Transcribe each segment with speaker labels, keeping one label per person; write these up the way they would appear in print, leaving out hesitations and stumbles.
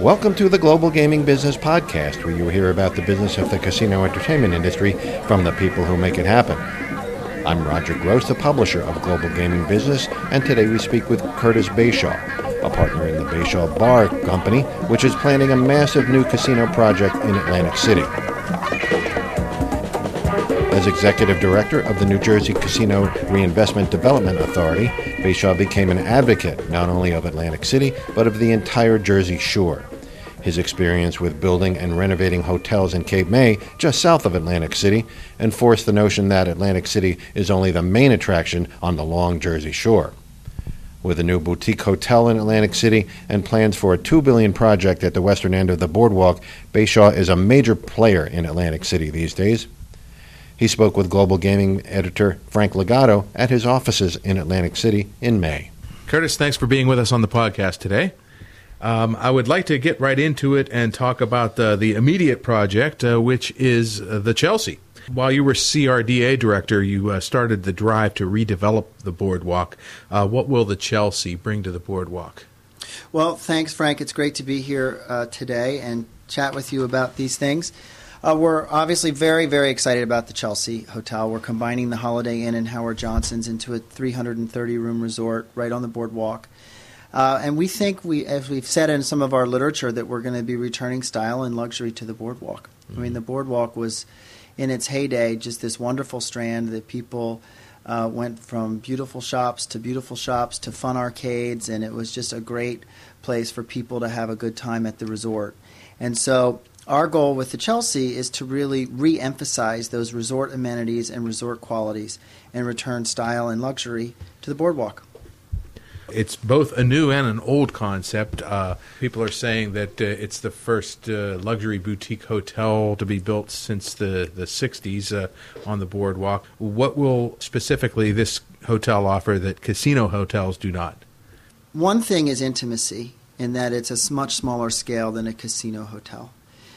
Speaker 1: Welcome to the Global Gaming Business Podcast, where you hear about the business of the casino entertainment industry from the people who make it happen. I'm Roger Gross, the publisher of Global Gaming Business, and today we speak with Curtis Bashaw, a partner in the Bashaw Bar Company, which is planning a massive new casino project in Atlantic City. As executive director of the New Jersey Casino Reinvestment Development Authority, Bashaw became an advocate not only of Atlantic City, but of the entire Jersey Shore. His experience with building and renovating hotels in Cape May, just south of Atlantic City, enforced the notion that Atlantic City is only the main attraction on the long Jersey Shore. With a new boutique hotel in Atlantic City and plans for a $2 billion project at the western end of the boardwalk, Bashaw is a major player in Atlantic City these days. He spoke with Global Gaming editor Frank Legato at his offices in Atlantic City in May.
Speaker 2: Curtis, thanks for being with us on the podcast today. I would like to get right into it and talk about the immediate project, which is the Chelsea. While you were CRDA director, you started the drive to redevelop the boardwalk. What will the Chelsea bring to the boardwalk?
Speaker 3: Well, thanks, Frank. It's great to be here today and chat with you about these things. We're obviously very, very excited about the Chelsea Hotel. We're combining the Holiday Inn and Howard Johnson's into a 330-room resort right on the boardwalk. And we think, as we've said in some of our literature, that we're going to be returning style and luxury to the boardwalk. Mm-hmm. I mean, the boardwalk was, in its heyday, just this wonderful strand that people went from beautiful shops to fun arcades, and it was just a great place for people to have a good time at the resort. And so our goal with the Chelsea is to really re-emphasize those resort amenities and resort qualities and return style and luxury to the boardwalk.
Speaker 2: It's both a new and an old concept. People are saying that it's the first luxury boutique hotel to be built since the 60s on the boardwalk. What will specifically this hotel offer that casino hotels do not?
Speaker 3: One thing is intimacy, in that it's a much smaller scale than a casino hotel.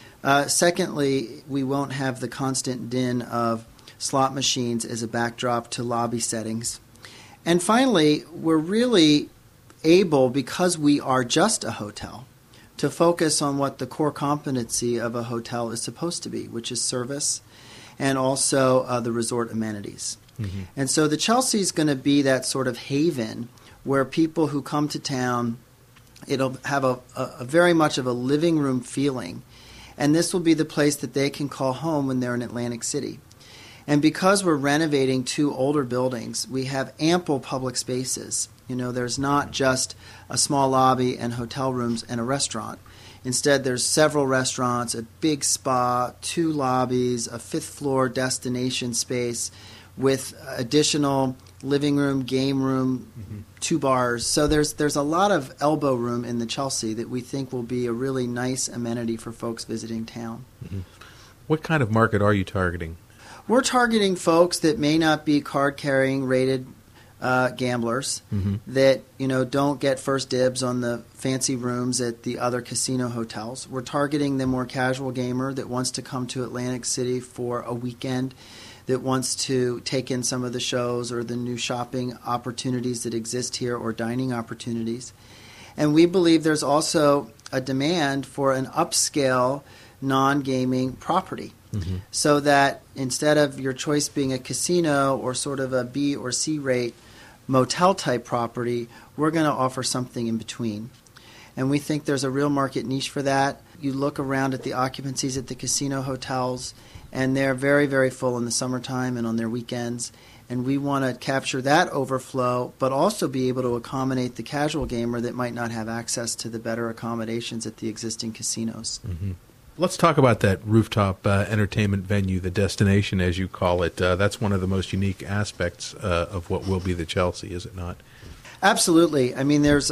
Speaker 3: Secondly, we won't have the constant din of slot machines as a backdrop to lobby settings. And finally, we're really able, because we are just a hotel, to focus on what the core competency of a hotel is supposed to be, which is service and also the resort amenities. Mm-hmm. And so the Chelsea is going to be that sort of haven where people who come to town, it'll have a very much of a living room feeling. And this will be the place that they can call home when they're in Atlantic City. And because we're renovating two older buildings, we have ample public spaces. You know, there's not just a small lobby and hotel rooms and a restaurant. Instead, there's several restaurants, a big spa, two lobbies, a fifth-floor destination space with additional living room, game room, mm-hmm. two bars. So there's a lot of elbow room in the Chelsea that we think will be a really nice amenity for folks visiting town.
Speaker 2: Mm-hmm. What kind of market are you targeting?
Speaker 3: We're targeting folks that may not be card-carrying rated gamblers, mm-hmm. that don't get first dibs on the fancy rooms at the other casino hotels. We're targeting the more casual gamer that wants to come to Atlantic City for a weekend, that wants to take in some of the shows or the new shopping opportunities that exist here or dining opportunities. And we believe there's also a demand for an upscale non-gaming property. Mm-hmm. So that instead of your choice being a casino or sort of a B or C rate motel type property, we're going to offer something in between. And we think there's a real market niche for that. You look around at the occupancies at the casino hotels, and they're very, very full in the summertime and on their weekends. And we want to capture that overflow, but also be able to accommodate the casual gamer that might not have access to the better accommodations at the existing casinos.
Speaker 2: Mm-hmm. Let's talk about that rooftop entertainment venue, the destination, as you call it. That's one of the most unique aspects of what will be the Chelsea, is it not?
Speaker 3: Absolutely. I mean, there's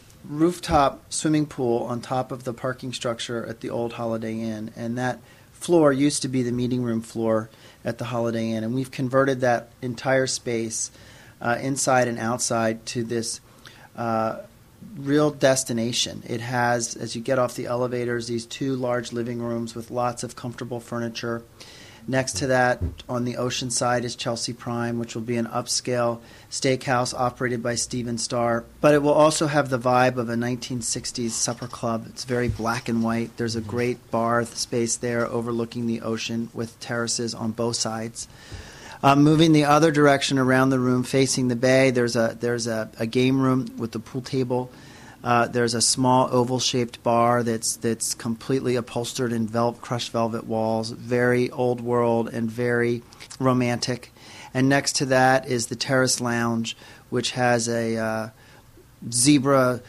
Speaker 3: rooftop swimming pool on top of the parking structure at the old Holiday Inn, and that floor used to be the meeting room floor at the Holiday Inn, and we've converted that entire space inside and outside to this real destination. It has, as you get off the elevators, these two large living rooms with lots of comfortable furniture. Next to that, on the ocean side, is Chelsea Prime, which will be an upscale steakhouse operated by Stephen Starr. But it will also have the vibe of a 1960s supper club. It's very black and white. There's a great bar space there overlooking the ocean with terraces on both sides. Moving the other direction around the room, facing the bay, there's a game room with the pool table. There's a small oval-shaped bar that's completely upholstered in crushed velvet walls, very old world and very romantic. And next to that is the terrace lounge, which has a zebra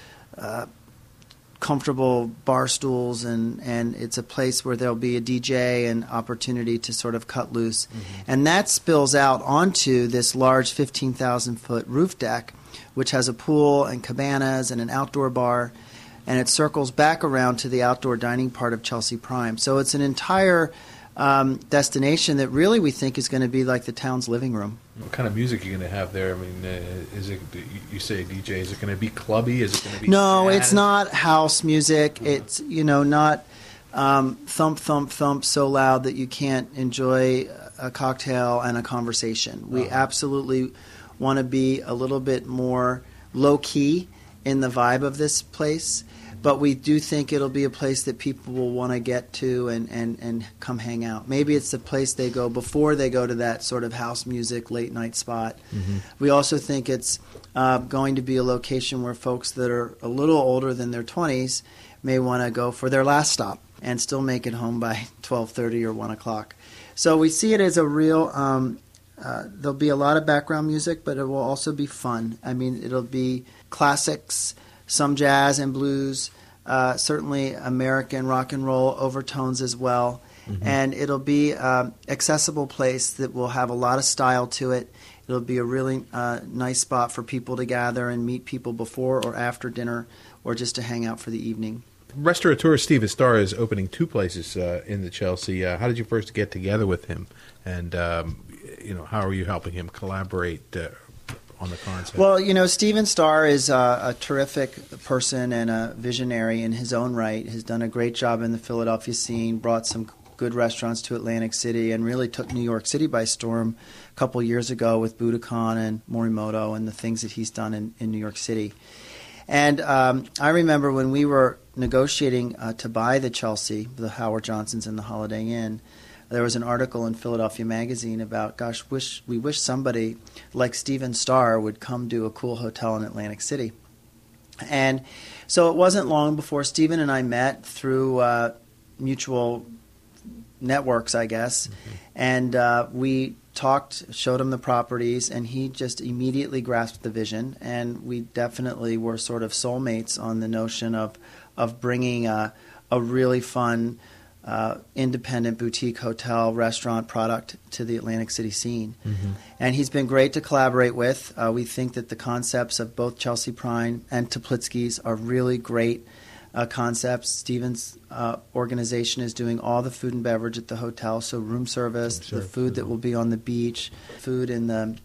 Speaker 3: comfortable bar stools, and it's a place where there'll be a DJ and opportunity to sort of cut loose. And that spills out onto this large 15,000-foot roof deck, which has a pool and cabanas and an outdoor bar, and it circles back around to the outdoor dining part of Chelsea Prime. So it's an entire destination that really we think is going to be like the town's living room.
Speaker 2: What kind of music are you going to have there? I mean, is it, you say DJ, is it going to be clubby? Is it going to be
Speaker 3: No,
Speaker 2: jazz?
Speaker 3: it's not house music. It's, not thump, thump, thump so loud that you can't enjoy a cocktail and a conversation. We absolutely want to be a little bit more low-key in the vibe of this place, but we do think it'll be a place that people will want to get to and come hang out. Maybe it's the place they go before they go to that sort of house music late-night spot. We also think it's going to be a location where folks that are a little older than their 20s may want to go for their last stop and still make it home by 12:30 or 1 o'clock. So we see it as a real there'll be a lot of background music, but it will also be fun. I mean, it'll be classics, some jazz and blues, certainly American rock and roll overtones as well. And it'll be an accessible place that will have a lot of style to it. It'll be a really nice spot for people to gather and meet people before or after dinner, or just to hang out for the evening.
Speaker 2: Restaurateur Stephen Starr is opening 2 places in the Chelsea. How did you first get together with him? And how are you helping him collaborate on the concept?
Speaker 3: Well, Stephen Starr is a terrific person and a visionary in his own right. Has done a great job in the Philadelphia scene, brought some good restaurants to Atlantic City, and really took New York City by storm a couple years ago with Budokan and Morimoto and the things that he's done in New York City. And I remember when we were negotiating to buy the Chelsea, the Howard Johnson's and the Holiday Inn, there was an article in Philadelphia Magazine about, we wish somebody like Stephen Starr would come do a cool hotel in Atlantic City. And so it wasn't long before Stephen and I met through mutual networks, I guess, and we talked, showed him the properties, and he just immediately grasped the vision, and we definitely were sort of soulmates on the notion of bringing a really fun independent boutique hotel restaurant product to the Atlantic City scene. And he's been great to collaborate with. We think that the concepts of both Chelsea Prime and Teplitsky's are really great concepts. Stephen's organization is doing all the food and beverage at the hotel, so room service, the food that will be on the beach, food in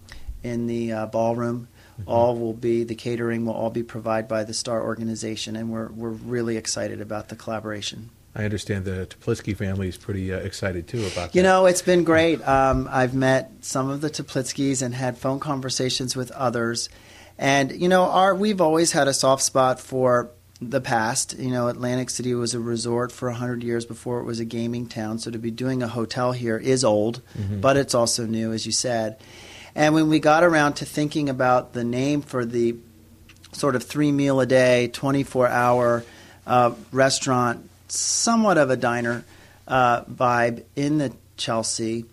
Speaker 3: the ballroom, all will be, the catering will all be provided by the Starr organization, and we're really excited about the collaboration.
Speaker 2: I understand the Teplitsky family is pretty excited, too, about that.
Speaker 3: It's been great. I've met some of the Teplitskys and had phone conversations with others. And, we've always had a soft spot for the past. Atlantic City was a resort for 100 years before it was a gaming town. So to be doing a hotel here is old, but it's also new, as you said. And when we got around to thinking about the name for the sort of 3-meal-a-day, 24-hour restaurant, somewhat of a diner vibe in the Chelsea,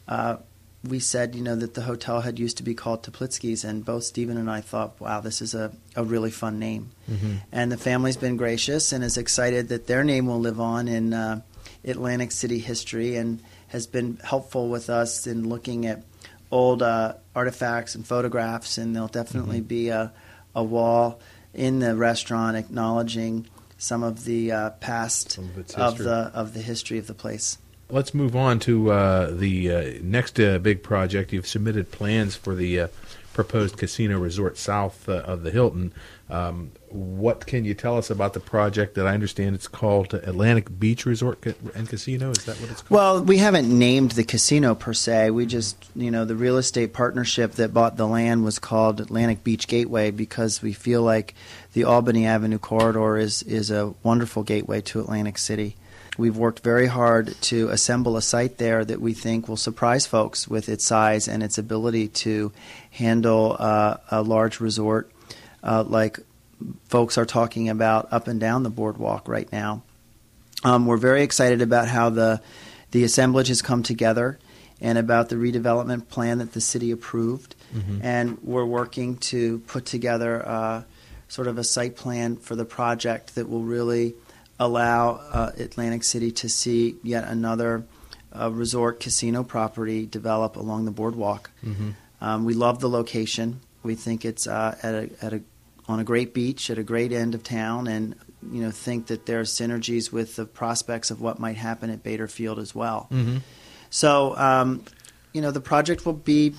Speaker 3: we said, that the hotel had used to be called Teplitsky's, and both Stephen and I thought, wow, this is a really fun name. And the family's been gracious and is excited that their name will live on in Atlantic City history, and has been helpful with us in looking at old artifacts and photographs, and there'll definitely be a wall in the restaurant acknowledging some of the past of the history of the place.
Speaker 2: Let's move on to the next big project. You've submitted plans for the proposed casino resort south of the Hilton. What can you tell us about the project that I understand it's called Atlantic Beach Resort and Casino? Is that what it's called?
Speaker 3: Well, we haven't named the casino per se. We just, the real estate partnership that bought the land was called Atlantic Beach Gateway because we feel like the Albany Avenue corridor is a wonderful gateway to Atlantic City. We've worked very hard to assemble a site there that we think will surprise folks with its size and its ability to handle a large resort like folks are talking about up and down the boardwalk right now. We're very excited about how the assemblage has come together and about the redevelopment plan that the city approved. And we're working to put together sort of a site plan for the project that will really allow Atlantic City to see yet another resort casino property develop along the boardwalk. We love the location. We think it's on a great beach at a great end of town, and think that there are synergies with the prospects of what might happen at Bader Field as well. So the project will be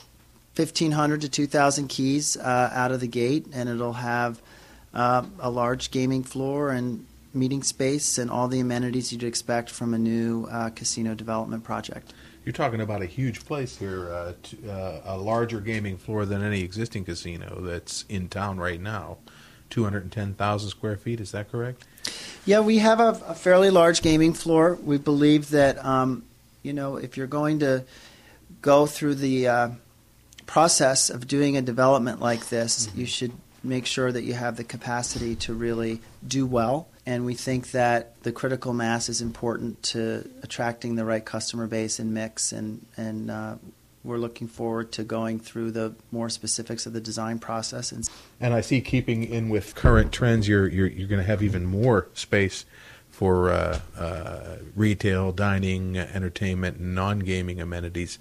Speaker 3: 1,500 to 2,000 keys out of the gate, and it'll have a large gaming floor and meeting space and all the amenities you'd expect from a new casino development project.
Speaker 2: You're talking about a huge place here, a larger gaming floor than any existing casino that's in town right now. 210,000 square feet, is that correct?
Speaker 3: Yeah, we have a fairly large gaming floor. We believe that, if you're going to go through the process of doing a development like this, you should make sure that you have the capacity to really do well. And we think that the critical mass is important to attracting the right customer base and mix. And we're looking forward to going through the more specifics of the design process.
Speaker 2: And I see, keeping in with current trends, you're going to have even more space for retail, dining, entertainment, and non-gaming amenities.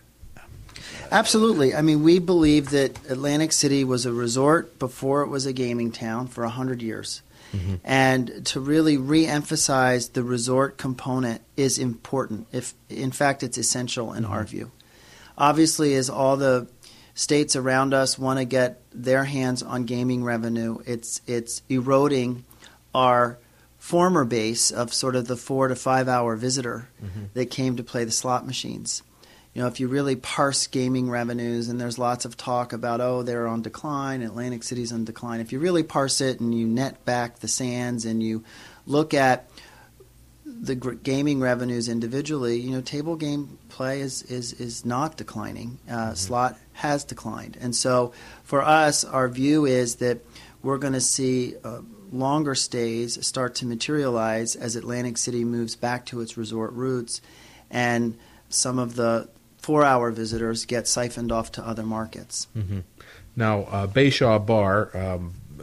Speaker 3: Absolutely. I mean, we believe that Atlantic City was a resort before it was a gaming town for 100 years. And to really re-emphasize the resort component is important. In fact, it's essential in our view. Obviously, as all the states around us want to get their hands on gaming revenue, it's eroding our former base of sort of the 4 to 5 hour visitor that came to play the slot machines. If you really parse gaming revenues, and there's lots of talk about, they're on decline, Atlantic City's on decline. If you really parse it and you net back the sands and you look at the gaming revenues individually, table game play is not declining. Slot has declined. And so for us, our view is that we're going to see longer stays start to materialize as Atlantic City moves back to its resort roots, and some of the 4-hour visitors get siphoned off to other markets.
Speaker 2: Now, Bayshaw Bar,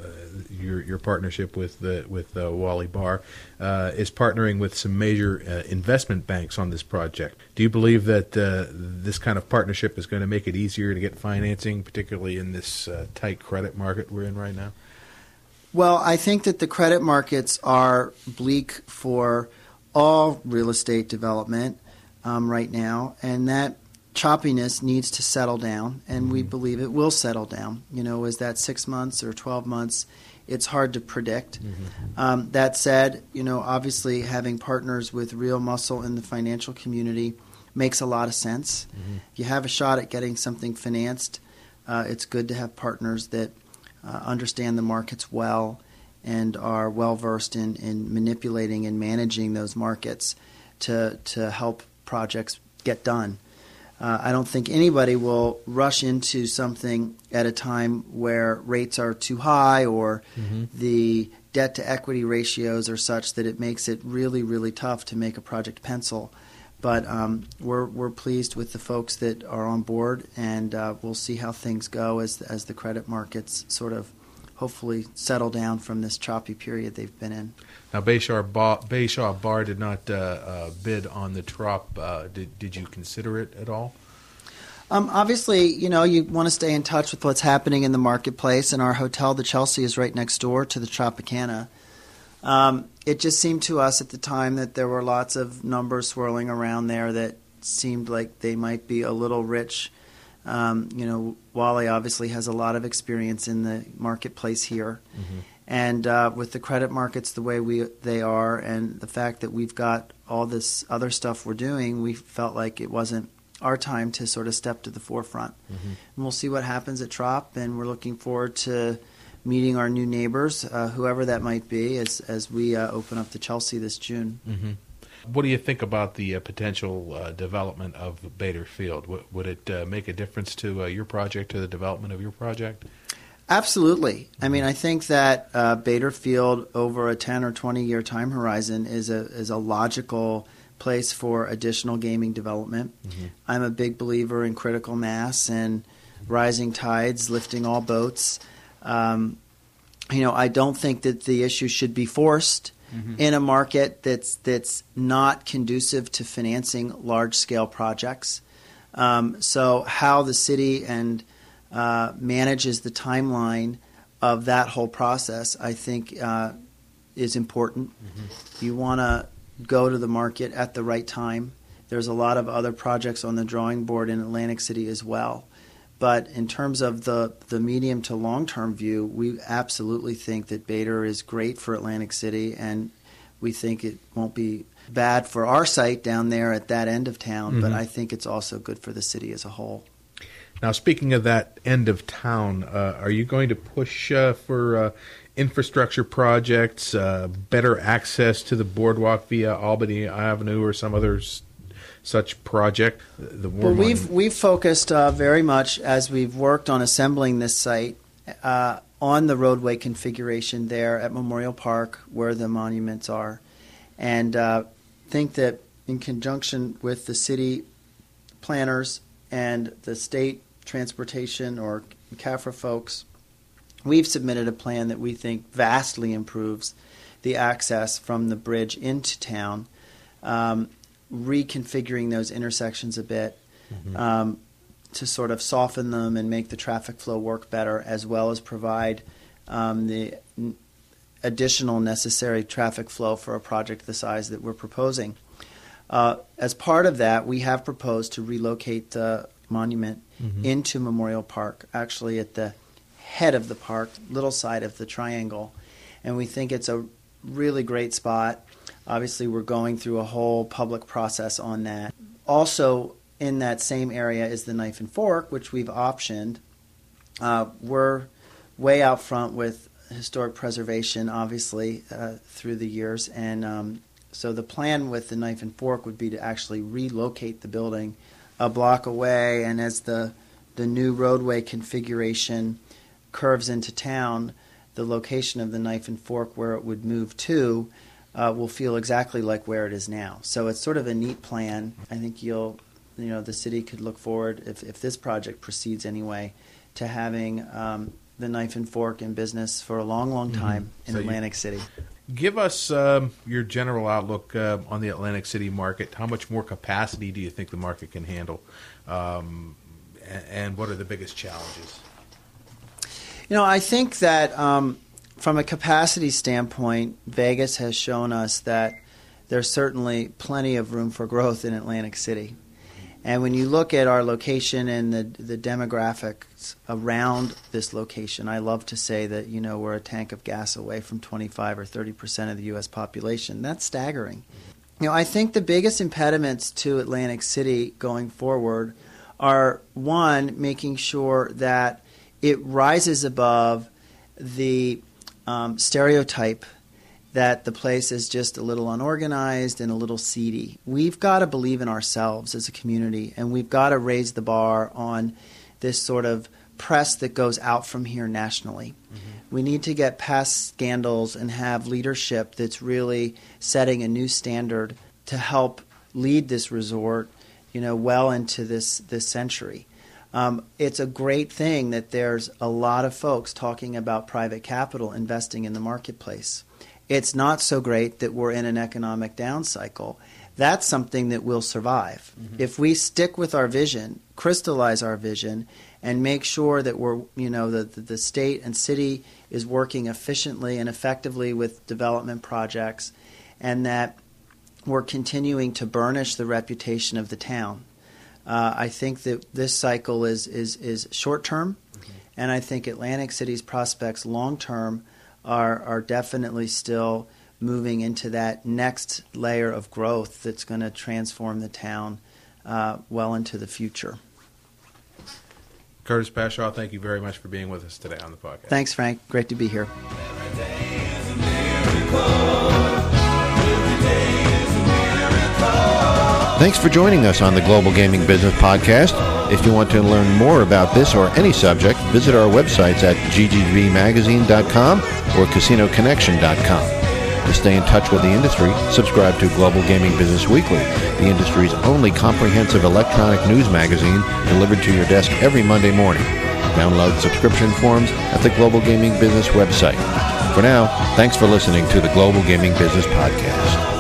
Speaker 2: your partnership with Wally Bar, is partnering with some major investment banks on this project. Do you believe that this kind of partnership is going to make it easier to get financing, particularly in this tight credit market we're in right now?
Speaker 3: Well, I think that the credit markets are bleak for all real estate development right now, and that choppiness needs to settle down, and we believe it will settle down. Is that 6 months or 12 months? It's hard to predict. That said, obviously having partners with real muscle in the financial community makes a lot of sense. If you have a shot at getting something financed, it's good to have partners that understand the markets well and are well versed in manipulating and managing those markets to help projects get done. I don't think anybody will rush into something at a time where rates are too high or the debt-to-equity ratios are such that it makes it really, really tough to make a project pencil. But we're pleased with the folks that are on board, and we'll see how things go as the credit markets sort of hopefully settle down from this choppy period they've been in.
Speaker 2: Now, Bayshaw Bar did not bid on the Trop. Did you consider it at all?
Speaker 3: Obviously, you want to stay in touch with what's happening in the marketplace, and our hotel, the Chelsea, is right next door to the Tropicana. It just seemed to us at the time that there were lots of numbers swirling around there that seemed like they might be a little rich Wally obviously has a lot of experience in the marketplace here.
Speaker 2: Mm-hmm.
Speaker 3: And with the credit markets the way they are, and the fact that we've got all this other stuff we're doing, we felt like it wasn't our time to sort of step to the forefront.
Speaker 2: Mm-hmm.
Speaker 3: And we'll see what happens at Trop, and we're looking forward to meeting our new neighbors, whoever that might be, as we open up the Chelsea this June.
Speaker 2: Mm-hmm. What do you think about the potential development of Bader Field? Would it make a difference to your project, to the development of your project?
Speaker 3: Absolutely. I mean, I think that Bader Field over a 10 or 20-year time horizon is a logical place for additional gaming development.
Speaker 2: Mm-hmm.
Speaker 3: I'm a big believer in critical mass and rising tides lifting all boats. I don't think that the issue should be forced in a market that's not conducive to financing large-scale projects. So how the city and manages the timeline of that whole process, I think, is important. Mm-hmm. You want to go to the market at the right time. There's a lot of other projects on the drawing board in Atlantic City as well. But in terms of the medium to long-term view, we absolutely think that Bader is great for Atlantic City, and we think it won't be bad for our site down there at that end of town,
Speaker 2: Mm-hmm.
Speaker 3: but I think it's also good for the city as a whole.
Speaker 2: Now, speaking of that end of town, are you going to push for infrastructure projects, better access to the boardwalk via Albany Avenue or some other such project?
Speaker 3: We've focused very much, as we've worked on assembling this site, on the roadway configuration there at Memorial Park where the monuments are, and think that in conjunction with the city planners and the state transportation or CAFRA folks, we've submitted a plan that we think vastly improves the access from the bridge into town, reconfiguring those intersections a bit to sort of soften them and make the traffic flow work better, as well as provide the additional necessary traffic flow for a project the size that we're proposing. As part of that, we have proposed to relocate the monument into Memorial Park, actually at the head of the park, little side of the triangle. And we think it's a really great spot. Obviously, we're going through a whole public process on that. Also, in that same area is the Knife and Fork, which we've optioned. We're way out front with historic preservation, obviously, through the years. And so the plan with the Knife and Fork would be to actually relocate the building a block away, and as the new roadway configuration curves into town, the location of the Knife and Fork where it would move to will feel exactly like where it is now. So it's sort of a neat plan. I think the city could look forward, if this project proceeds anyway, to having the Knife and Fork in business for a long, long time in Atlantic City.
Speaker 2: Give us your general outlook on the Atlantic City market. How much more capacity do you think the market can handle? And what are the biggest challenges?
Speaker 3: I think that from a capacity standpoint, Vegas has shown us that there's certainly plenty of room for growth in Atlantic City. And when you look at our location and the demographics around this location, I love to say that, we're a tank of gas away from 25 or 30% of the U.S. population. That's staggering. I think the biggest impediments to Atlantic City going forward are, one, making sure that it rises above the stereotype that the place is just a little unorganized and a little seedy. We've got to believe in ourselves as a community, and we've got to raise the bar on this sort of press that goes out from here nationally. We need to get past scandals and have leadership that's really setting a new standard to help lead this resort, well into this century. It's a great thing that there's a lot of folks talking about private capital investing in the marketplace. It's not so great that we're in an economic down cycle. That's something that will survive. If we stick with our vision, crystallize our vision, and make sure that we're, the state and city is working efficiently and effectively with development projects, and that we're continuing to burnish the reputation of the town. I think that this cycle is short term, and I think Atlantic City's prospects long term are definitely still moving into that next layer of growth that's going to transform the town well into the future.
Speaker 2: Curtis Pashaw, thank you very much for being with us today on the podcast.
Speaker 3: Thanks, Frank. Great to be here.
Speaker 1: Thanks for joining us on the Global Gaming Business Podcast. If you want to learn more about this or any subject, visit our websites at ggvmagazine.com or casinoconnection.com. To stay in touch with the industry, subscribe to Global Gaming Business Weekly, the industry's only comprehensive electronic news magazine delivered to your desk every Monday morning. Download subscription forms at the Global Gaming Business website. For now, thanks for listening to the Global Gaming Business Podcast.